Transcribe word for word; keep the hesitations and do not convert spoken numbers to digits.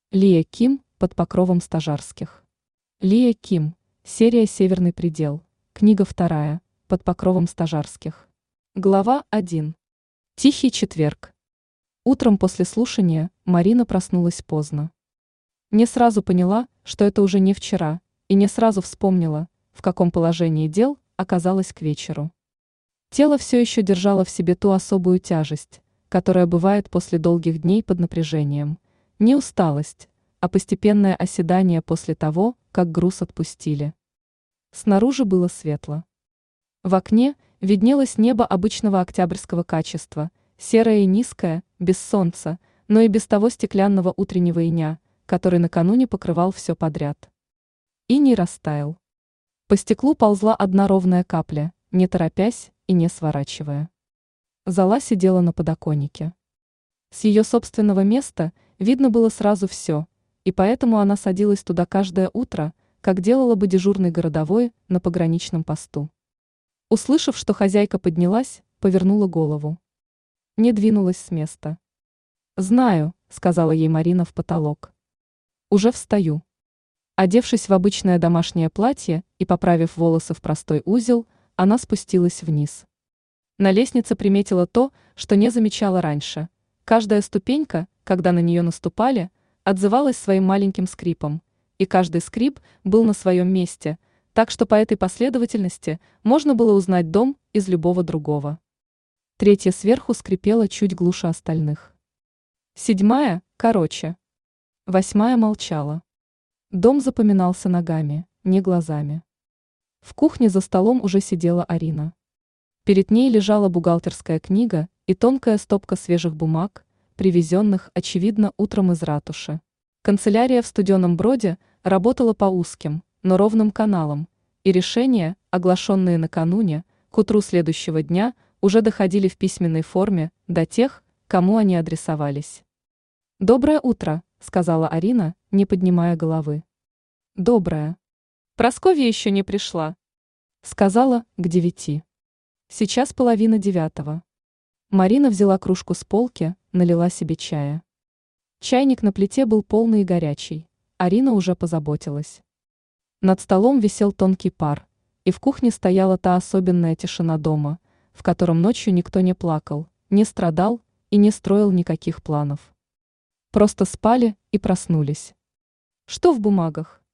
Лия Ким под покровом стажарских. Лия Ким. Серия «Северный предел». Книга вторая. Под покровом стажарских. Глава один. Тихий четверг. Утром после слушания Марина проснулась поздно. Не сразу поняла, что это уже не вчера, и не сразу вспомнила, в каком положении дел оказалась к вечеру. Тело все еще держало в себе ту особую тяжесть, которая бывает после долгих дней под напряжением. Не усталость, а постепенное оседание после того, как груз отпустили. Снаружи было светло. В окне виднелось небо обычного октябрьского качества, серое и низкое, без солнца, но и без того стеклянного утреннего иня, который накануне покрывал все подряд. Иней растаял. По стеклу ползла одна ровная капля, не торопясь и не сворачивая. Зола сидела на подоконнике. С ее собственного места видно было сразу все, и поэтому она садилась туда каждое утро, как делала бы дежурный городовой на пограничном посту. Услышав, что хозяйка поднялась, повернула голову. Не двинулась с места. «Знаю», — сказала ей Марина в потолок. «Уже встаю». Одевшись в обычное домашнее платье и поправив волосы в простой узел, она спустилась вниз. На лестнице приметила то, что не замечала раньше. Каждая ступенька, когда на нее наступали, отзывалась своим маленьким скрипом, и каждый скрип был на своем месте, так что по этой последовательности можно было узнать дом из любого другого. Третья сверху скрипела чуть глуше остальных. Седьмая – короче. Восьмая молчала. Дом запоминался ногами, не глазами. В кухне за столом уже сидела Арина. Перед ней лежала бухгалтерская книга и тонкая стопка свежих бумаг, привезенных, очевидно, утром из ратуши. Канцелярия в Студенном Броде работала по узким, но ровным каналам, и решения, оглашенные накануне, к утру следующего дня, уже доходили в письменной форме до тех, кому они адресовались. «Доброе утро», — сказала Арина, не поднимая головы. «Доброе. Прасковья еще не пришла», — сказала к девяти. Сейчас половина девятого. Марина взяла кружку с полки, налила себе чая. Чайник на плите был полный и горячий. Арина уже позаботилась. Над столом висел тонкий пар, и в кухне стояла та особенная тишина дома, в котором ночью никто не плакал, не страдал и не строил никаких планов. Просто спали и проснулись. «Что в бумагах?»